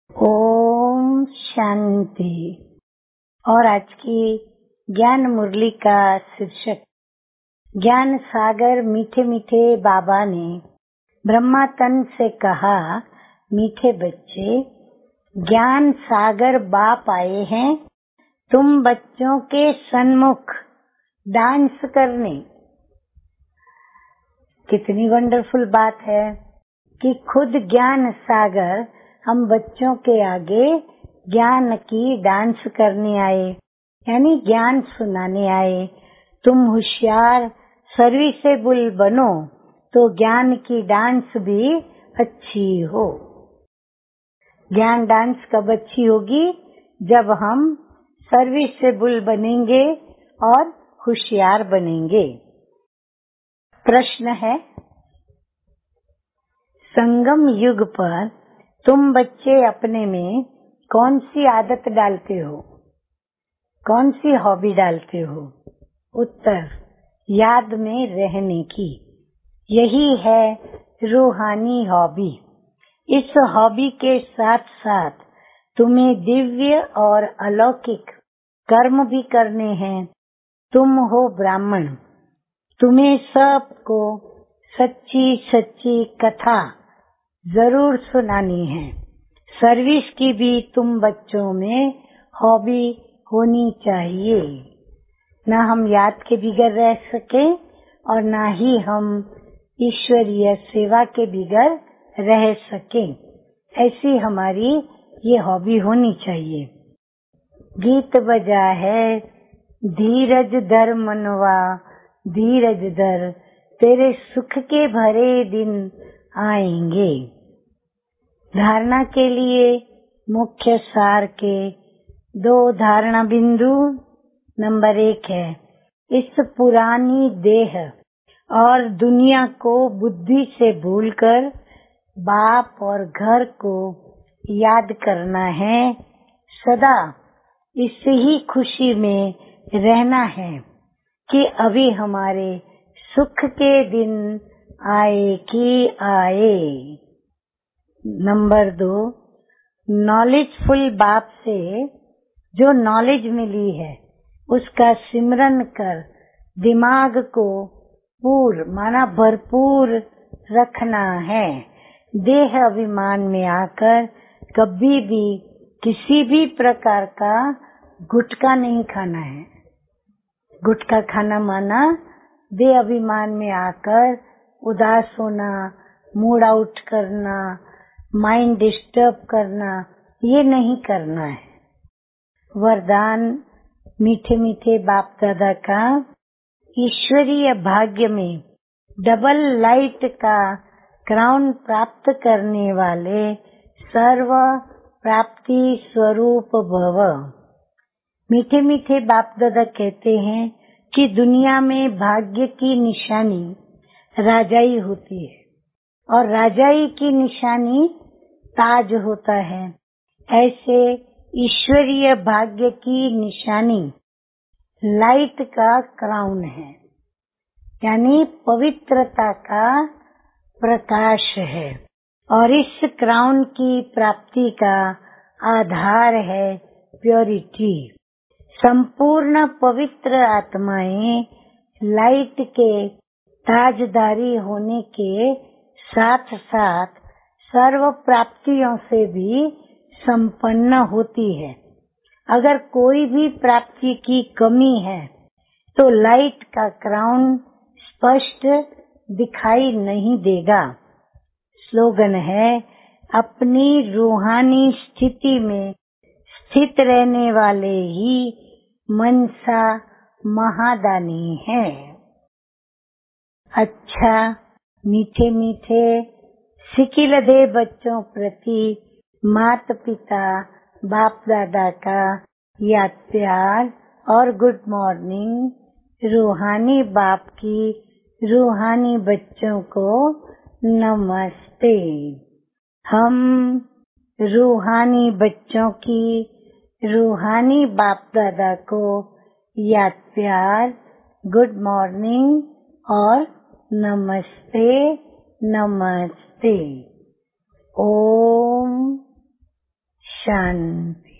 ओम शांति। और आज की ज्ञान मुरली का शीर्षक, ज्ञान सागर मीठे मीठे बाबा ने ब्रह्मा तन से कहा, मीठे बच्चे, ज्ञान सागर बाप आए हैं तुम बच्चों के सन्मुख डांस करने। कितनी वंडरफुल बात है कि खुद ज्ञान सागर हम बच्चों के आगे ज्ञान की डांस करने आए, यानी ज्ञान सुनाने आए। तुम होशियार सर्विसेबल बनो तो ज्ञान की डांस भी अच्छी हो। ज्ञान डांस कब अच्छी होगी? जब हम सर्विसेबल बनेंगे और होशियार बनेंगे। प्रश्न है, संगम युग पर तुम बच्चे अपने में कौन सी आदत डालते हो, कौन सी हॉबी डालते हो? उत्तर, याद में रहने की। यही है रूहानी हॉबी। इस हॉबी के साथ साथ तुम्हें दिव्य और अलौकिक कर्म भी करने हैं। तुम हो ब्राह्मण, तुम्हें सबको सच्ची सच्ची कथा जरूर सुनानी है। सर्विस की भी तुम बच्चों में हॉबी होनी चाहिए। न हम याद के बिगड़ रह सके और न ही हम ईश्वरीय सेवा के बिगड़ रह सके, ऐसी हमारी ये हॉबी होनी चाहिए। गीत बजा है, धीरज धर मनवा धीरज धर, तेरे सुख के भरे दिन आएंगे। धारणा के लिए मुख्य सार के 2 धारणा बिंदु। नंबर 1 है, इस पुरानी देह और दुनिया को बुद्धि से भूलकर बाप और घर को याद करना है। सदा इस ही खुशी में रहना है कि अभी हमारे सुख के दिन आए कि आए। नंबर 2, नॉलेजफुल बाप से जो नॉलेज मिली है उसका सिमरन कर दिमाग को माना भरपूर रखना है। देह अभिमान में आकर कभी भी किसी भी प्रकार का गुटखा नहीं खाना है। गुटखा खाना माना देह अभिमान में आकर उदास होना, मूड आउट करना, माइंड डिस्टर्ब करना, ये नहीं करना है। वरदान मीठे मीठे बाप दादा का, ईश्वरीय भाग्य में डबल लाइट का क्राउन प्राप्त करने वाले सर्व प्राप्ति स्वरूप भव। मीठे मीठे बाप दादा कहते हैं कि दुनिया में भाग्य की निशानी राजाई होती है और राजाई की निशानी ताज होता है। ऐसे ईश्वरीय भाग्य की निशानी लाइट का क्राउन है, यानी पवित्रता का प्रकाश है। और इस क्राउन की प्राप्ति का आधार है प्योरिटी। संपूर्ण पवित्र आत्माएं लाइट के ताजदारी होने के साथ साथ सर्व प्राप्तियों से भी संपन्न होती है। अगर कोई भी प्राप्ति की कमी है तो लाइट का क्राउन स्पष्ट दिखाई नहीं देगा। स्लोगन है, अपनी रूहानी स्थिति में स्थित रहने वाले ही मनसा महादानी है। अच्छा, मीठे मीठे सिकिलधे बच्चों प्रति माता पिता बाप दादा का याद प्यार और गुड मॉर्निंग। रूहानी बाप की रूहानी बच्चों को नमस्ते। हम रूहानी बच्चों की रूहानी बाप दादा को याद प्यार, गुड मॉर्निंग और नमस्ते नमस्ते। ओम शांति।